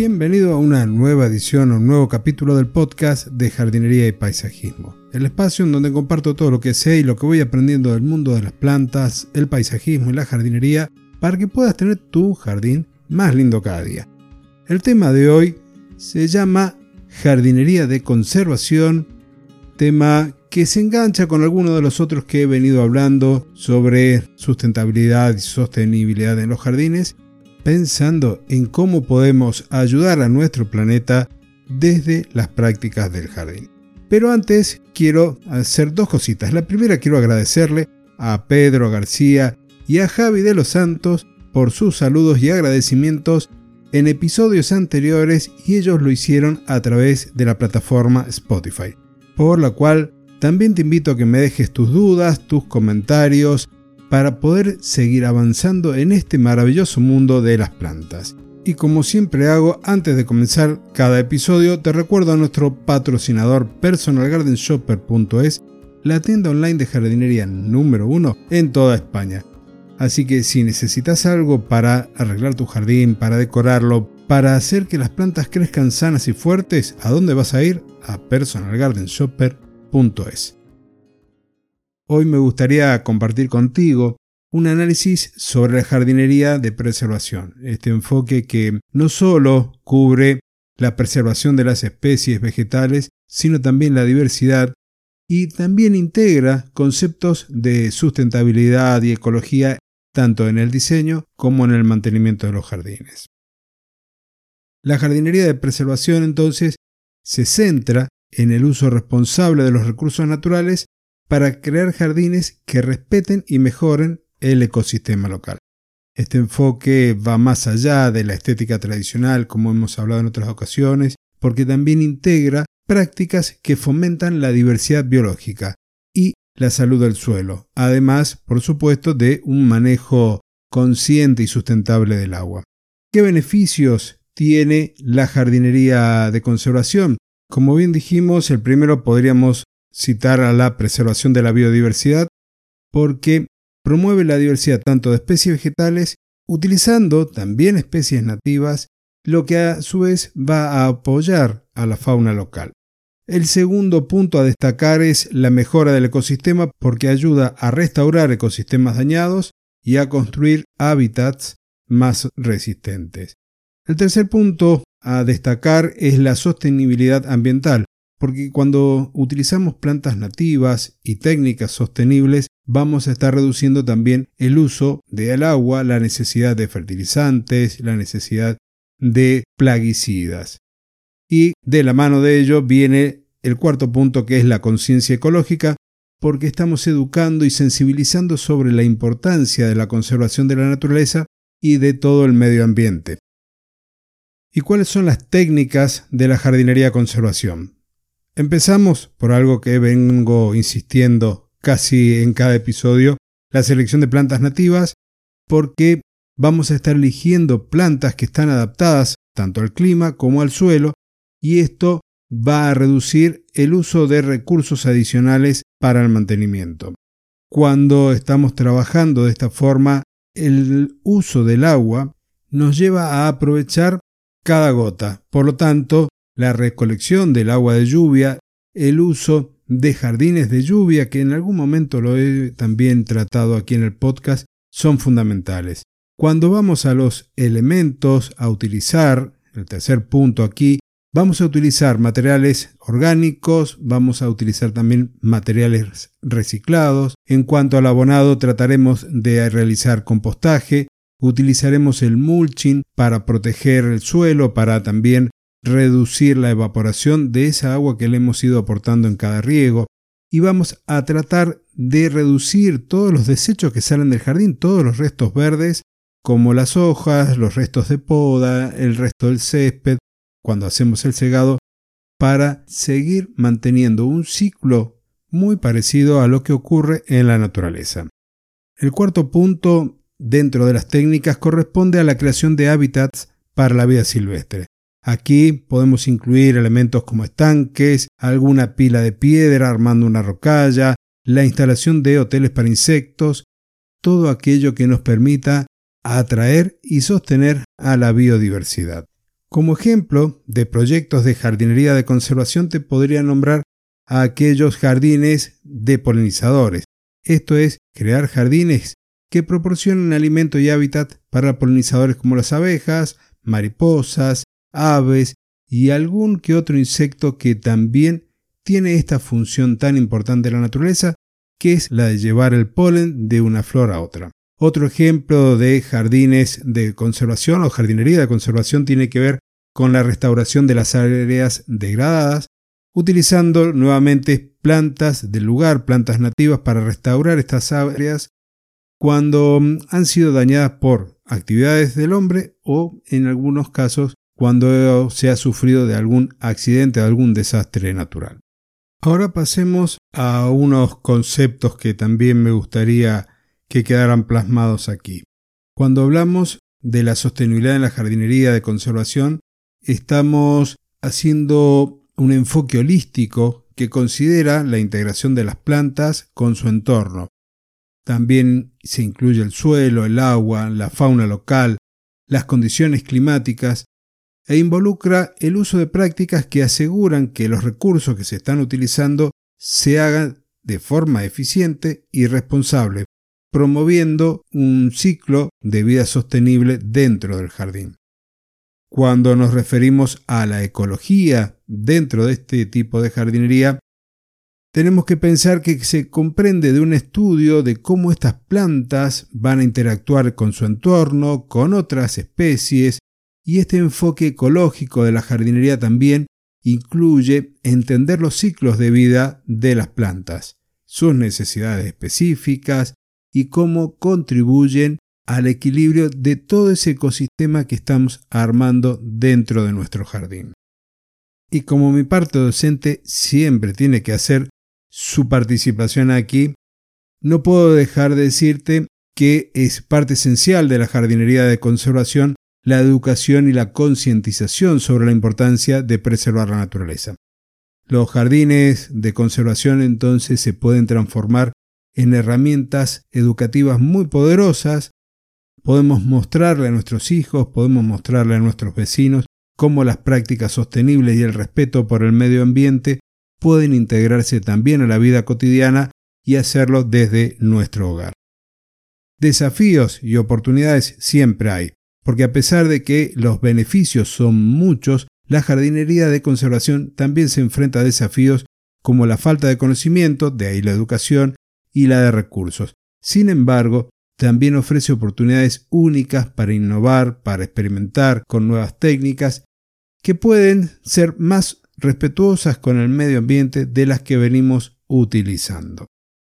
Bienvenido a una nueva edición o un nuevo capítulo del podcast de jardinería y paisajismo. El espacio en donde comparto todo lo que sé y lo que voy aprendiendo del mundo de las plantas, el paisajismo y la jardinería para que puedas tener tu jardín más lindo cada día. El tema de hoy se llama jardinería de conservación, tema que se engancha con algunos de los otros que he venido hablando sobre sustentabilidad y sostenibilidad en los jardines, pensando en cómo podemos ayudar a nuestro planeta desde las prácticas del jardín. Pero antes quiero hacer dos cositas. La primera, quiero agradecerle a Pedro García y a Javi de los Santos por sus saludos y agradecimientos en episodios anteriores, y ellos lo hicieron a través de la plataforma Spotify, por la cual también te invito a que me dejes tus dudas, tus comentarios, para poder seguir avanzando en este maravilloso mundo de las plantas. Y como siempre hago, antes de comenzar cada episodio, te recuerdo a nuestro patrocinador personalgardenshopper.es, la tienda online de jardinería número 1 en toda España. Así que si necesitas algo para arreglar tu jardín, para decorarlo, para hacer que las plantas crezcan sanas y fuertes, ¿a dónde vas a ir? A personalgardenshopper.es. Hoy me gustaría compartir contigo un análisis sobre la jardinería de preservación, este enfoque que no solo cubre la preservación de las especies vegetales, sino también la diversidad, y también integra conceptos de sustentabilidad y ecología tanto en el diseño como en el mantenimiento de los jardines. La jardinería de preservación entonces se centra en el uso responsable de los recursos naturales para crear jardines que respeten y mejoren el ecosistema local. Este enfoque va más allá de la estética tradicional, como hemos hablado en otras ocasiones, porque también integra prácticas que fomentan la diversidad biológica y la salud del suelo, además, por supuesto, de un manejo consciente y sustentable del agua. ¿Qué beneficios tiene la jardinería de conservación? Como bien dijimos, el primero podríamos citar a la preservación de la biodiversidad, porque promueve la diversidad tanto de especies vegetales, utilizando también especies nativas, lo que a su vez va a apoyar a la fauna local. El segundo punto a destacar es la mejora del ecosistema, porque ayuda a restaurar ecosistemas dañados y a construir hábitats más resistentes. El tercer punto a destacar es la sostenibilidad ambiental, porque cuando utilizamos plantas nativas y técnicas sostenibles, vamos a estar reduciendo también el uso del agua, la necesidad de fertilizantes, la necesidad de plaguicidas. Y de la mano de ello viene el cuarto punto, que es la conciencia ecológica, porque estamos educando y sensibilizando sobre la importancia de la conservación de la naturaleza y de todo el medio ambiente. ¿Y cuáles son las técnicas de la jardinería de conservación? Empezamos por algo que vengo insistiendo casi en cada episodio, la selección de plantas nativas, porque vamos a estar eligiendo plantas que están adaptadas tanto al clima como al suelo, y esto va a reducir el uso de recursos adicionales para el mantenimiento. Cuando estamos trabajando de esta forma, el uso del agua nos lleva a aprovechar cada gota. Por lo tanto, la recolección del agua de lluvia, el uso de jardines de lluvia, que en algún momento lo he también tratado aquí en el podcast, son fundamentales. Cuando vamos a los elementos a utilizar, el tercer punto aquí, vamos a utilizar materiales orgánicos, vamos a utilizar también materiales reciclados. En cuanto al abonado, trataremos de realizar compostaje, utilizaremos el mulching para proteger el suelo, para también reducir la evaporación de esa agua que le hemos ido aportando en cada riego, y vamos a tratar de reducir todos los desechos que salen del jardín, todos los restos verdes, como las hojas, los restos de poda, el resto del césped, cuando hacemos el segado, para seguir manteniendo un ciclo muy parecido a lo que ocurre en la naturaleza. El cuarto punto dentro de las técnicas corresponde a la creación de hábitats para la vida silvestre. Aquí podemos incluir elementos como estanques, alguna pila de piedra armando una rocalla, la instalación de hoteles para insectos, todo aquello que nos permita atraer y sostener a la biodiversidad. Como ejemplo de proyectos de jardinería de conservación te podría nombrar a aquellos jardines de polinizadores. Esto es, crear jardines que proporcionen alimento y hábitat para polinizadores como las abejas, mariposas, aves y algún que otro insecto que también tiene esta función tan importante en la naturaleza, que es la de llevar el polen de una flor a otra. Otro ejemplo de jardines de conservación o jardinería de conservación tiene que ver con la restauración de las áreas degradadas, utilizando nuevamente plantas del lugar, plantas nativas para restaurar estas áreas cuando han sido dañadas por actividades del hombre o en algunos casos cuando se ha sufrido de algún accidente o algún desastre natural. Ahora pasemos a unos conceptos que también me gustaría que quedaran plasmados aquí. Cuando hablamos de la sostenibilidad en la jardinería de conservación, estamos haciendo un enfoque holístico que considera la integración de las plantas con su entorno. También se incluye el suelo, el agua, la fauna local, las condiciones climáticas e involucra el uso de prácticas que aseguran que los recursos que se están utilizando se hagan de forma eficiente y responsable, promoviendo un ciclo de vida sostenible dentro del jardín. Cuando nos referimos a la ecología dentro de este tipo de jardinería, tenemos que pensar que se comprende de un estudio de cómo estas plantas van a interactuar con su entorno, con otras especies, y este enfoque ecológico de la jardinería también incluye entender los ciclos de vida de las plantas, sus necesidades específicas y cómo contribuyen al equilibrio de todo ese ecosistema que estamos armando dentro de nuestro jardín. Y como mi parte docente siempre tiene que hacer su participación aquí, no puedo dejar de decirte que es parte esencial de la jardinería de conservación la educación y la concientización sobre la importancia de preservar la naturaleza. Los jardines de conservación entonces se pueden transformar en herramientas educativas muy poderosas. Podemos mostrarle a nuestros hijos, podemos mostrarle a nuestros vecinos cómo las prácticas sostenibles y el respeto por el medio ambiente pueden integrarse también a la vida cotidiana y hacerlo desde nuestro hogar. Desafíos y oportunidades siempre hay, porque a pesar de que los beneficios son muchos, la jardinería de conservación también se enfrenta a desafíos como la falta de conocimiento, de ahí la educación, y la de recursos. Sin embargo, también ofrece oportunidades únicas para innovar, para experimentar con nuevas técnicas que pueden ser más respetuosas con el medio ambiente de las que venimos utilizando.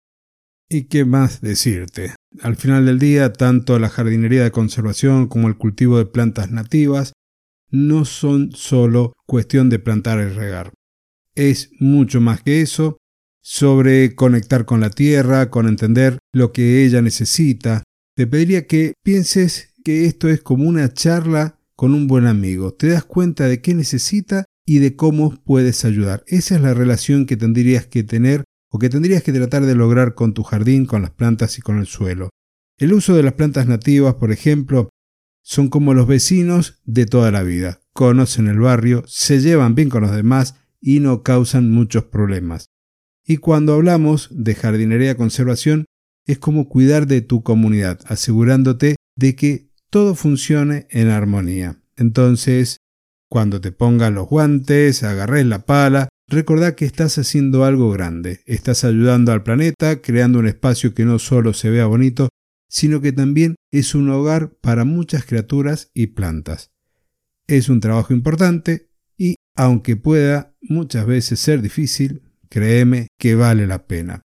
¿Y qué más decirte? Al final del día, tanto la jardinería de conservación como el cultivo de plantas nativas no son solo cuestión de plantar y regar. Es mucho más que eso, sobre conectar con la tierra, con entender lo que ella necesita. Te pediría que pienses que esto es como una charla con un buen amigo. Te das cuenta de qué necesita y de cómo puedes ayudar. Esa es la relación que tendrías que tener o que tendrías que tratar de lograr con tu jardín, con las plantas y con el suelo. El uso de las plantas nativas, por ejemplo, son como los vecinos de toda la vida. Conocen el barrio, se llevan bien con los demás y no causan muchos problemas. Y cuando hablamos de jardinería conservación, es como cuidar de tu comunidad, asegurándote de que todo funcione en armonía. Entonces, cuando te pongas los guantes, agarres la pala, recordá que estás haciendo algo grande. Estás ayudando al planeta, creando un espacio que no solo se vea bonito, sino que también es un hogar para muchas criaturas y plantas. Es un trabajo importante y, aunque pueda muchas veces ser difícil, créeme que vale la pena.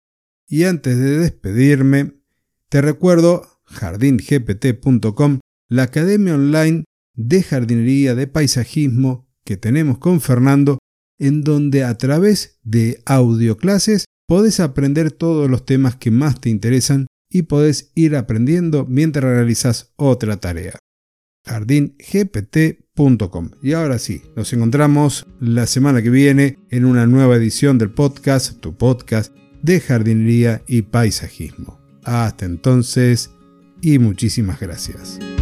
Y antes de despedirme, te recuerdo jardingpt.com, la academia online de jardinería de paisajismo que tenemos con Fernando, en donde a través de audioclases podés aprender todos los temas que más te interesan y podés ir aprendiendo mientras realizas otra tarea. jardingpt.com. Y ahora sí, nos encontramos la semana que viene en una nueva edición del podcast, tu podcast de jardinería y paisajismo. Hasta entonces y muchísimas gracias.